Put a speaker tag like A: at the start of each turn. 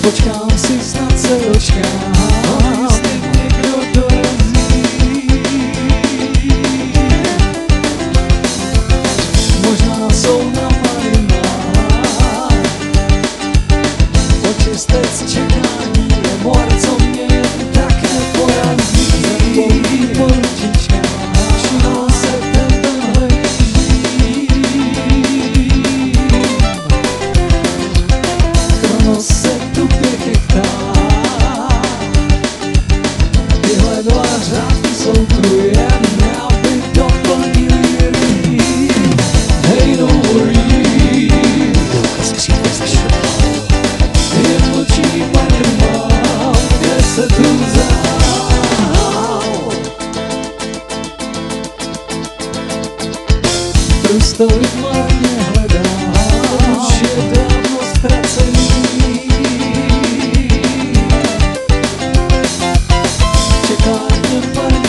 A: Počkám si, snad se dočkám, jestli někdo dorazí. Možná jsou na marinách, očistec čekání je mor, co mě jen tak neporazí. Dlouhý po ručičkách, všude se tebe hleží. Kronos se tupě chytá, tyhle dva řádky jsou trujené, aby doplnili rytm. Hej, don't worry, jen mlčí animál, kde se tu vzal. Průstolik marně hledá, už je dávno ztracený. Čeká jen pár